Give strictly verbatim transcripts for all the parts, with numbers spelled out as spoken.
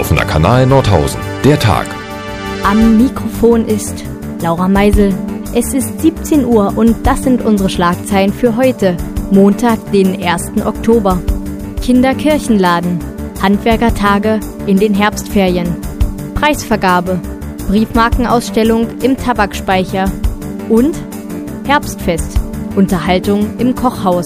Offener Kanal Nordhausen. Der Tag. Am Mikrofon ist Laura Meisel. Es ist siebzehn Uhr und das sind unsere Schlagzeilen für heute, Montag, den ersten Oktober. Kinderkirchenladen, Handwerkertage in den Herbstferien, Preisvergabe, Briefmarkenausstellung im Tabakspeicher und Herbstfest, Unterhaltung im Kochhaus.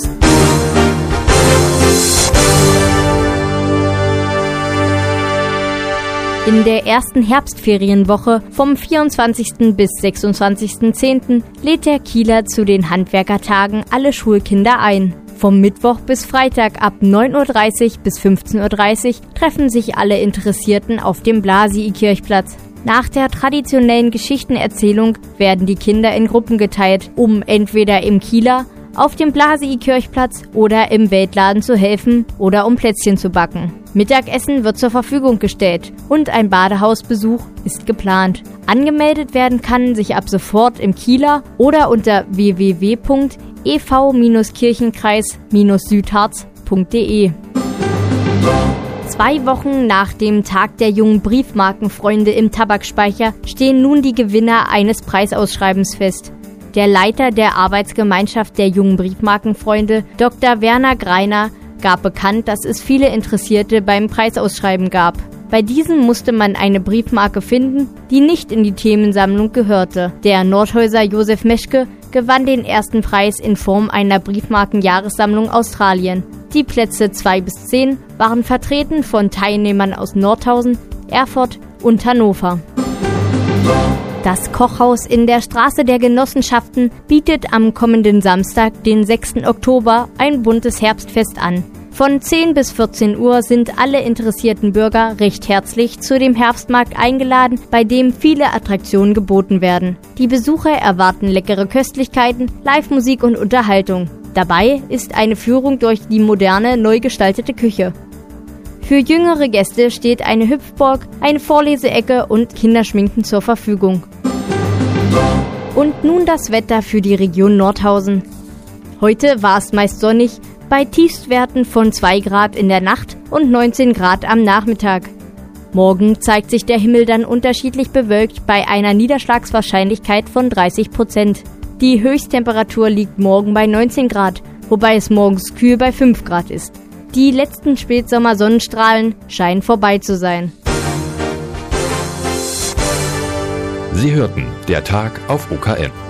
In der ersten Herbstferienwoche vom vierundzwanzigsten bis sechsundzwanzigsten zehnten lädt der Kieler zu den Handwerkertagen alle Schulkinder ein. Vom Mittwoch bis Freitag ab neun Uhr dreißig bis fünfzehn Uhr dreißig treffen sich alle Interessierten auf dem Blasi-Kirchplatz. Nach der traditionellen Geschichtenerzählung werden die Kinder in Gruppen geteilt, um entweder im Kieler, auf dem Blasi-Kirchplatz oder im Weltladen zu helfen oder um Plätzchen zu backen. Mittagessen wird zur Verfügung gestellt und ein Badehausbesuch ist geplant. Angemeldet werden kann sich ab sofort im Kieler oder unter w w w punkt e v kirchenkreis südharz punkt d e. Zwei Wochen nach dem Tag der jungen Briefmarkenfreunde im Tabakspeicher stehen nun die Gewinner eines Preisausschreibens fest. Der Leiter der Arbeitsgemeinschaft der jungen Briefmarkenfreunde, Doktor Werner Greiner, gab bekannt, dass es viele Interessierte beim Preisausschreiben gab. Bei diesem musste man eine Briefmarke finden, die nicht in die Themensammlung gehörte. Der Nordhäuser Josef Meschke gewann den ersten Preis in Form einer Briefmarkenjahressammlung Australien. Die Plätze zwei bis zehn waren vertreten von Teilnehmern aus Nordhausen, Erfurt und Hannover. Das Kochhaus in der Straße der Genossenschaften bietet am kommenden Samstag, den sechsten Oktober, ein buntes Herbstfest an. Von zehn bis vierzehn Uhr sind alle interessierten Bürger recht herzlich zu dem Herbstmarkt eingeladen, bei dem viele Attraktionen geboten werden. Die Besucher erwarten leckere Köstlichkeiten, Live-Musik und Unterhaltung. Dabei ist eine Führung durch die moderne, neu gestaltete Küche. Für jüngere Gäste steht eine Hüpfburg, eine Vorleseecke und Kinderschminken zur Verfügung. Und nun das Wetter für die Region Nordhausen. Heute war es meist sonnig, bei Tiefstwerten von zwei Grad in der Nacht und neunzehn Grad am Nachmittag. Morgen zeigt sich der Himmel dann unterschiedlich bewölkt bei einer Niederschlagswahrscheinlichkeit von dreißig Prozent. Die Höchsttemperatur liegt morgen bei neunzehn Grad, wobei es morgens kühl bei fünf Grad ist. Die letzten Spätsommer-Sonnenstrahlen scheinen vorbei zu sein. Sie hörten der Tag auf O K N.